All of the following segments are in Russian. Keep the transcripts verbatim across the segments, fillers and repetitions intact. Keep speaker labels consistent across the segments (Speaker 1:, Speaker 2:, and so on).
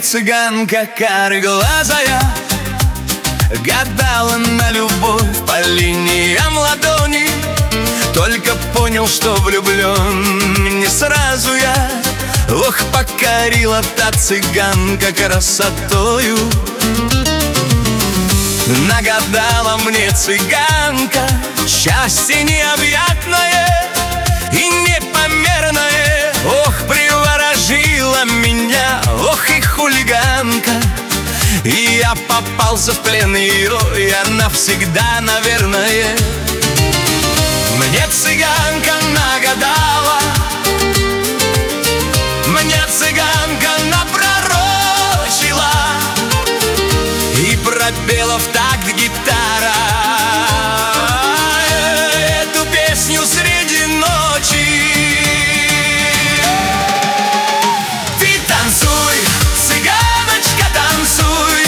Speaker 1: цыганка кареглазая гадала на любовь по линиям ладони. Только понял, что влюблен не сразу я. Ох, покорила та цыганка красотою. Нагадала мне цыганка счастье необъятное и непомерное. Ох, приворожила меня, ох и хулиганка. И я попался в плен ее, я навсегда, наверное. Мне цыганка нагадала, мне цыганка напророчила и пропела в такт гитара эту песню среди ночи. Ты танцуй, цыганочка, танцуй,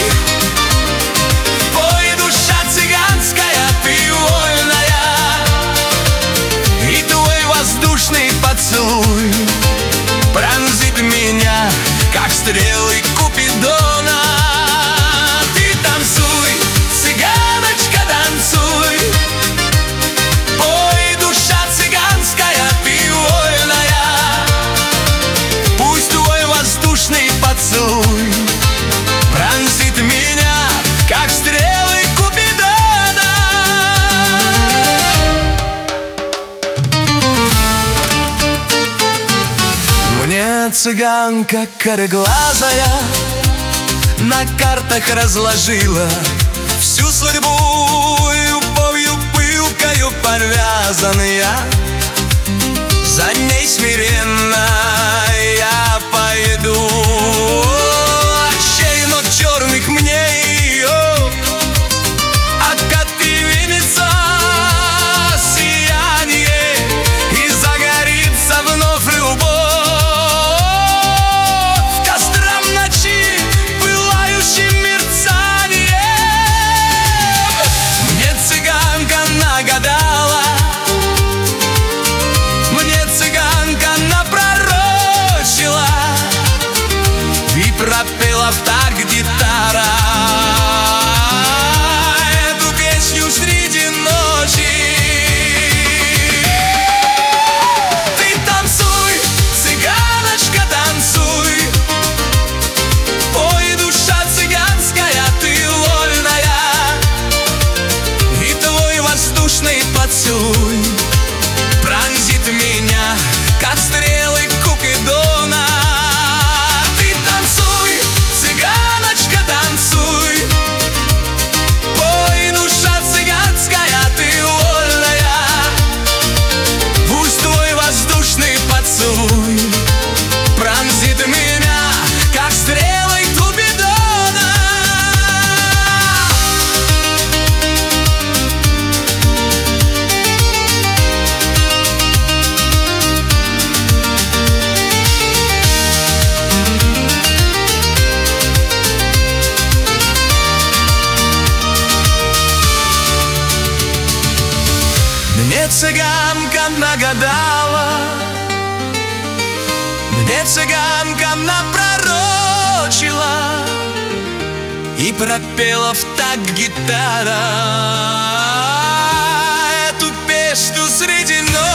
Speaker 1: пой, душа цыганская, ты вольная, и твой воздушный поцелуй пронзит меня, как стрелы Купидона. Ты танцуй, цыганочка, танцуй, пой, душа цыганская, ты вольная, пусть твой воздушный поцелуй пронзит меня, как стрелы Купидона. Мне цыганка кореглазая на картах разложила всю судьбу, любовью пылкою повязан я. За ней смиренно я пойду, очей ног черных мне ее окативится сияние, и загорится вновь любовь костром ночи, пылающим мерцанием. Мне цыганка нагадала, мне цыганка напророчила и пропела в такт гитара эту песню среди ночи. Ты танцуй, цыганочка, танцуй, пой, душа цыганская, ты вольная, и твой воздушный поцелуй пронзит меня, как стрелы Купидона. Ты танцуй, цыганочка, танцуй, пой, душа цыганская, ты вольная, пусть твой воздушный поцелуй пронзит меня, как стрелы Купидона. Мне цыганка нагадала, мне цыганка напророчила и пропела в такт гитара эту песню среди ночи.